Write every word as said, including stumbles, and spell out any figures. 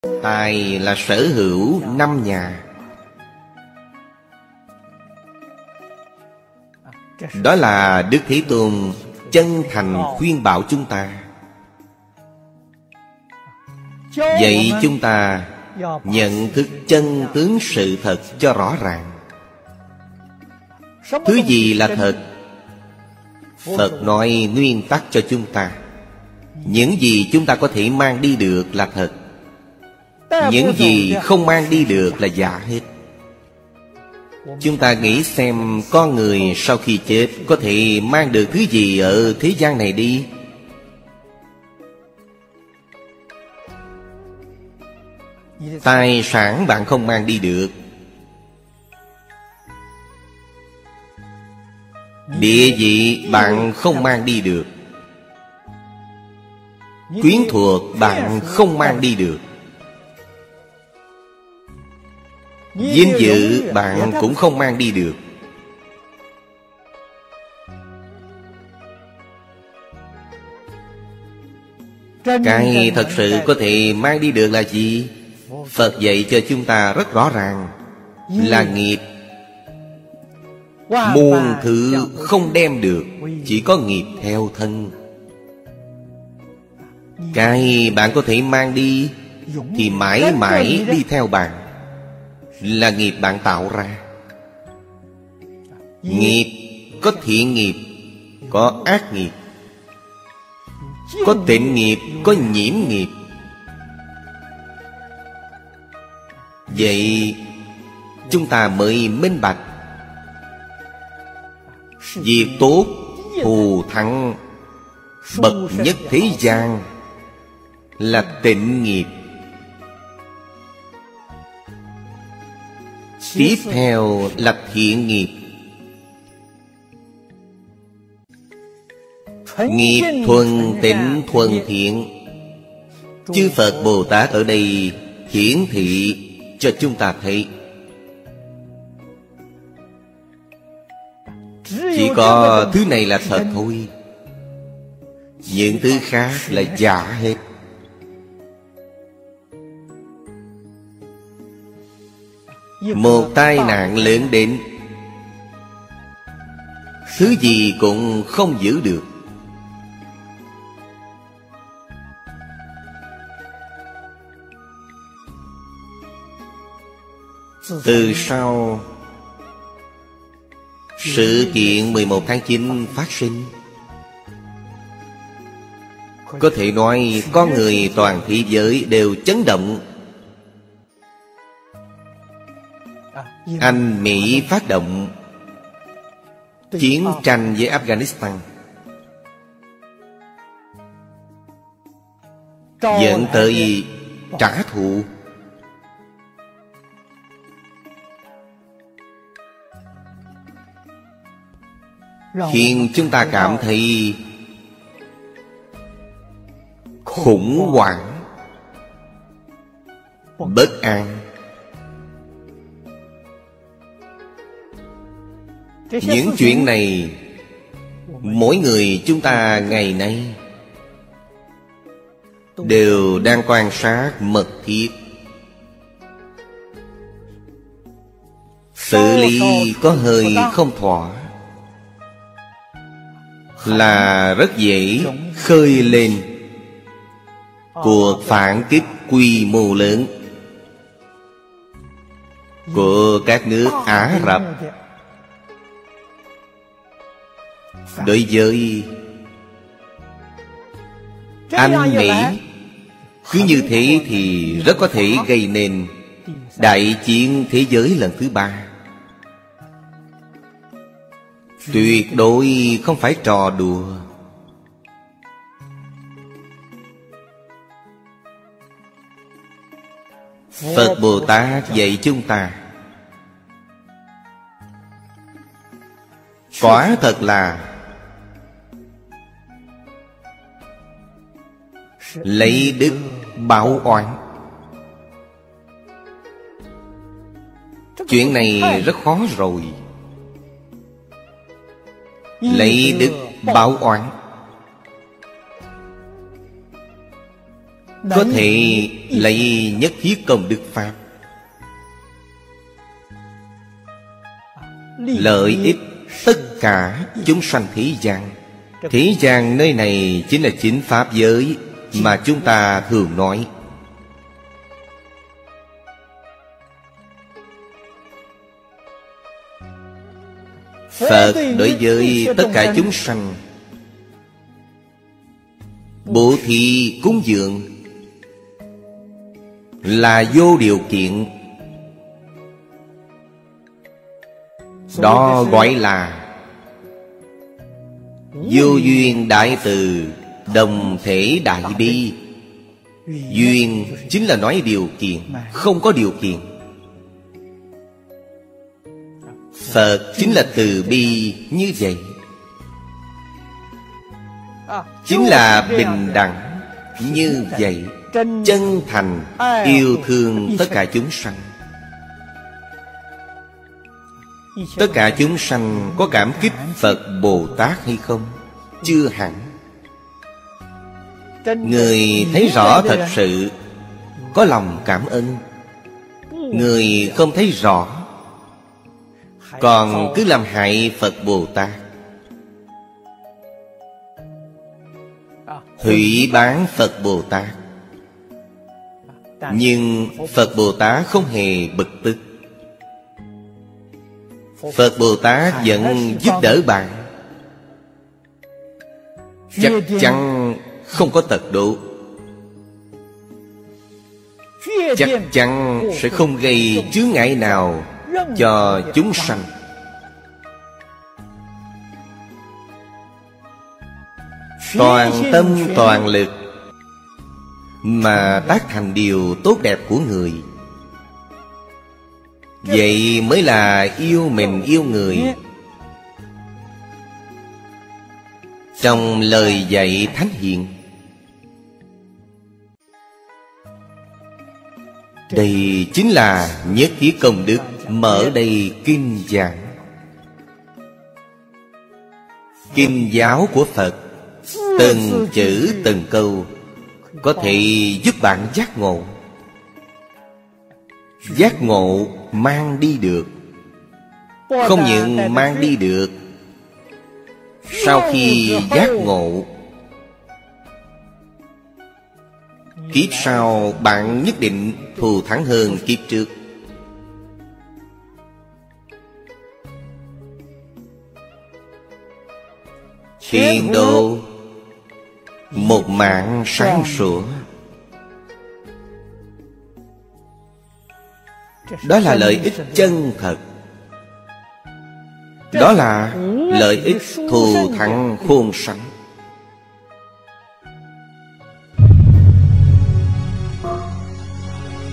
Tài là sở hữu năm nhà. Đó là Đức Thế Tôn chân thành khuyên bảo chúng ta, dạy chúng ta nhận thức chân tướng sự thật cho rõ ràng. Thứ gì là thật? Phật nói nguyên tắc cho chúng ta. Những gì chúng ta có thể mang đi được là thật, những gì không mang đi được là giả hết. Chúng ta nghĩ xem, con người sau khi chết có thể mang được thứ gì ở thế gian này đi? Tài sản bạn không mang đi được, địa vị bạn không mang đi được, quyến thuộc bạn không mang đi được, vinh dự bạn cũng không mang đi được. Cái thật sự có thể mang đi được là gì? Phật dạy cho chúng ta rất rõ ràng, là nghiệp. Muôn thứ không đem được, chỉ có nghiệp theo thân. Cái bạn có thể mang đi thì mãi mãi đi theo bạn, là nghiệp bạn tạo ra. Nghiệp có thiện nghiệp, có ác nghiệp, có tịnh nghiệp, có nhiễm nghiệp. Vậy chúng ta mới minh bạch, việc tốt thù thắng bậc nhất thế gian là tịnh nghiệp. Tiếp theo là thiện nghiệp. Nghiệp thuần tịnh thuần thiện. Chư Phật Bồ Tát ở đây hiển thị cho chúng ta thấy, chỉ có thứ này là thật thôi, những thứ khác là giả hết. Một tai nạn lớn đến, thứ gì cũng không giữ được. Từ sau sự kiện mười một tháng chín phát sinh, có thể nói con người toàn thế giới đều chấn động. Anh Mỹ phát động chiến tranh với Afghanistan, dẫn tới trả thù. Khiến chúng ta cảm thấy khủng hoảng, bất an. Những chuyện này mỗi người chúng ta ngày nay đều đang quan sát mật thiết. Xử lý có hơi không thỏa là rất dễ khơi lên cuộc phản kích quy mô lớn của các nước Ả Rập đối với Anh Mỹ. Cứ như thế thì rất có thể gây nên đại chiến thế giới lần thứ ba. Tuyệt đối không phải trò đùa. Phật Bồ Tát dạy chúng ta, quả thật là lấy đức báo oán. Chuyện này rất khó rồi. Lấy đức báo oán. có thể lấy nhất thiết công đức Pháp, lợi ích tất cả chúng sanh thế gian. Thế gian nơi này chính là chính Pháp giới mà chúng ta thường nói. Phật đối với tất cả chúng sanh bố thí cúng dường là vô điều kiện. Đó gọi là vô duyên đại từ, đồng thể đại bi. Duyên chính là nói điều kiện, không có điều kiện. Phật chính là từ bi như vậy, chính là bình đẳng như vậy, chân thành yêu thương tất cả chúng sanh. Tất cả chúng sanh có cảm kích Phật Bồ Tát hay không? Chưa hẳn. Người thấy rõ thật sự có lòng cảm ơn. Người không thấy rõ còn cứ làm hại Phật Bồ Tát, hủy báng Phật Bồ Tát. Nhưng Phật Bồ Tát không hề bực tức. Phật Bồ Tát vẫn giúp đỡ bạn, chắc chắn không có tật độ, chắc chắn sẽ không gây chướng ngại nào cho chúng sanh. Toàn tâm toàn lực mà tác thành điều tốt đẹp của người, vậy mới là yêu mình yêu người. Trong lời dạy thánh hiền, đây chính là nhất thiết công đức. Mở đây kinh giảng, kinh giáo của Phật, từng chữ từng câu có thể giúp bạn giác ngộ. Giác ngộ mang đi được. Không những mang đi được, sau khi giác ngộ, kiếp sau bạn nhất định thù thắng hơn kiếp trước. Thiện độ một mạng sáng sủa. Đó là lợi ích chân thật. Đó là lợi ích thù thắng khôn sánh.